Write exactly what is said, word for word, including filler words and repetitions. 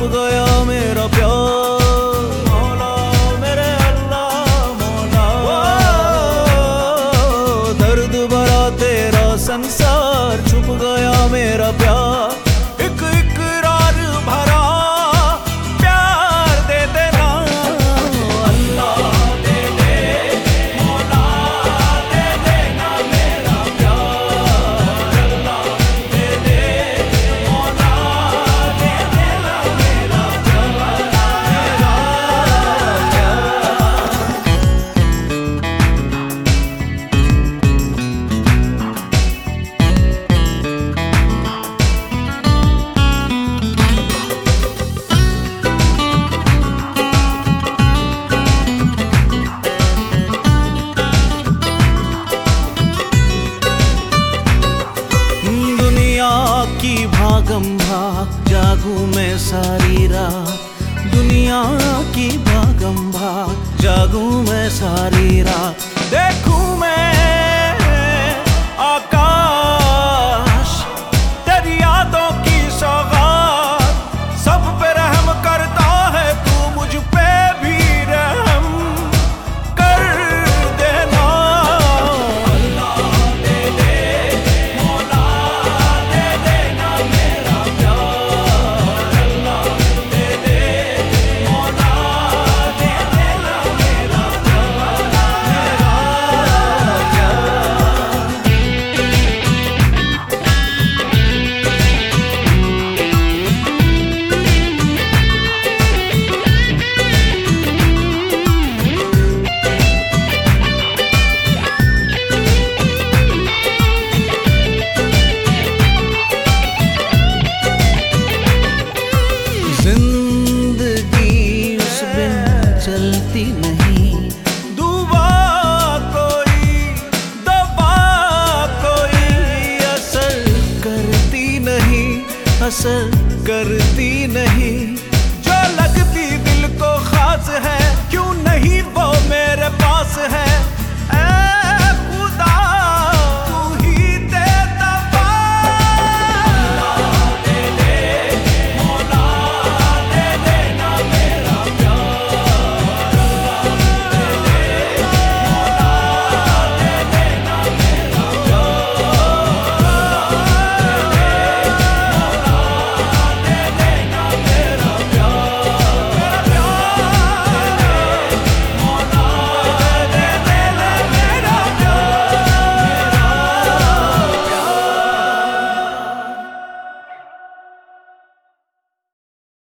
गया मेरा प्यार। मौला मेरे अल्लाह मौला, दर्द भरा तेरा संसार, छुप गया मेरा प्यार। एक इकरार भरा प्यार दे देना अल्लाह, दे दे मौला, दे देना मेरा प्यार। अल्लाह दे दे मौला, दे देना मेरा प्यार, मेरा की भागम भाग जागू मैं सारी रात। दुनिया की भागम भाग जागू मैं सारी रात।